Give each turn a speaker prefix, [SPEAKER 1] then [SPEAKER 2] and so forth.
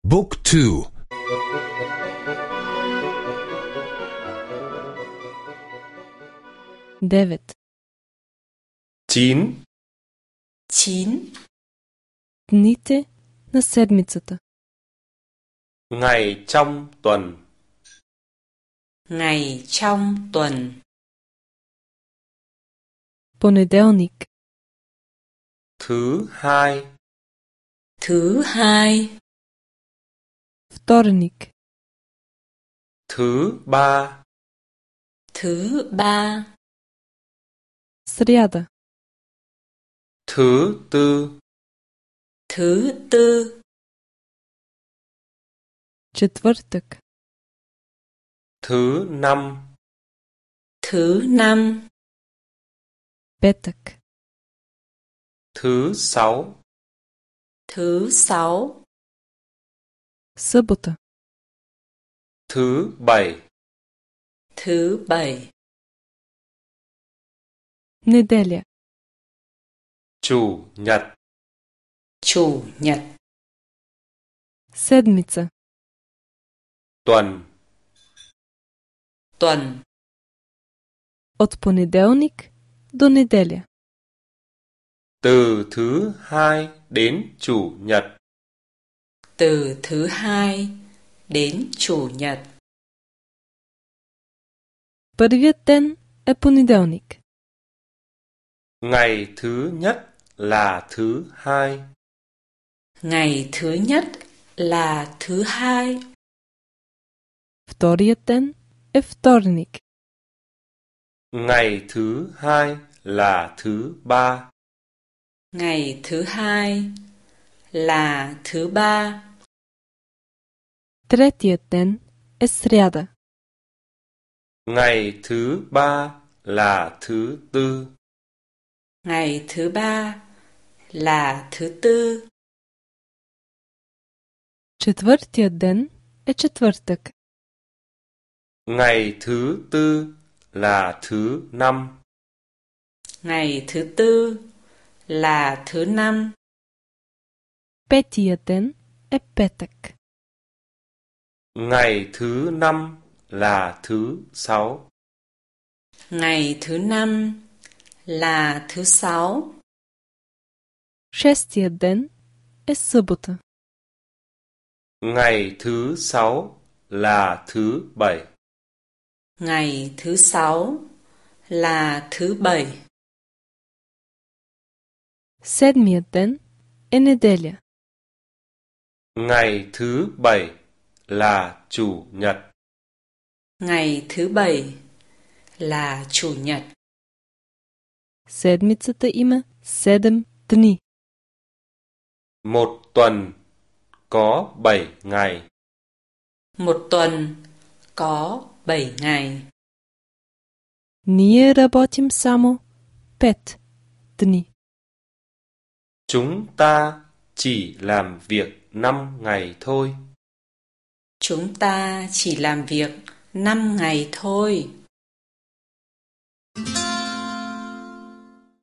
[SPEAKER 1] Book 2.
[SPEAKER 2] Девет.
[SPEAKER 3] 9.
[SPEAKER 4] 9.
[SPEAKER 2] Дните на седмицата.
[SPEAKER 3] Ngày trong tuần.
[SPEAKER 4] Ngày trong tuần.
[SPEAKER 2] Понеделник.
[SPEAKER 3] Thứ hai.
[SPEAKER 4] Thứ hai.
[SPEAKER 2] Вторник.
[SPEAKER 3] Thứ ba.
[SPEAKER 4] Thứ ba.
[SPEAKER 2] Сряда.
[SPEAKER 3] Thứ tư.
[SPEAKER 4] Thứ tư.
[SPEAKER 2] Четвъртък.
[SPEAKER 3] Thứ năm.
[SPEAKER 4] Thứ năm.
[SPEAKER 2] Петък.
[SPEAKER 3] Thứ sáu.
[SPEAKER 4] Thứ sáu.
[SPEAKER 2] Събота.
[SPEAKER 3] Thứ bảy.
[SPEAKER 4] Thứ bảy.
[SPEAKER 2] Неделя.
[SPEAKER 3] Chủ nhật.
[SPEAKER 4] Chủ nhật.
[SPEAKER 2] Седмица.
[SPEAKER 3] Tuần.
[SPEAKER 4] Tuần.
[SPEAKER 2] От понеделник до неделя.
[SPEAKER 3] Từ thứ hai đến chủ nhật.
[SPEAKER 4] Từ thứ hai đến chủ nhật.
[SPEAKER 2] Първият ден е понеделник.
[SPEAKER 3] Ngày thứ nhất là thứ hai.
[SPEAKER 4] Ngày thứ nhất là thứ hai.
[SPEAKER 2] Вторият ден е вторник.
[SPEAKER 3] Ngày thứ hai là thứ ba.
[SPEAKER 4] Ngày thứ hai là thứ ba.
[SPEAKER 2] Третият ден е сряда.
[SPEAKER 3] Ngày thứ ba là thứ tư.
[SPEAKER 4] Ngày thứ ba là thứ tư.
[SPEAKER 2] Четвъртият ден е четвъртък.
[SPEAKER 3] Ngày thứ tư là thứ năm.
[SPEAKER 4] Ngày thứ tư là thứ năm.
[SPEAKER 2] Петият ден е петък.
[SPEAKER 3] Ngày thứ năm là thứ sáu.
[SPEAKER 4] Ngày thứ năm là thứ sáu.
[SPEAKER 2] Шестият ден е събота.
[SPEAKER 3] Ngày thứ sáu là thứ bảy.
[SPEAKER 4] Ngày thứ sáu là thứ bảy.
[SPEAKER 2] Седмият ден е неделя.
[SPEAKER 3] Ngày thứ bảy là chủ nhật.
[SPEAKER 4] Ngày thứ bảy là chủ nhật.
[SPEAKER 2] Седмицата има 7 дни.
[SPEAKER 3] Một tuần có 7 ngày.
[SPEAKER 4] Một tuần có 7 ngày.
[SPEAKER 2] Ние работим само 5 дни.
[SPEAKER 3] Chúng ta chỉ làm việc 5 ngày thôi.
[SPEAKER 4] Chúng ta chỉ làm việc 5 ngày thôi.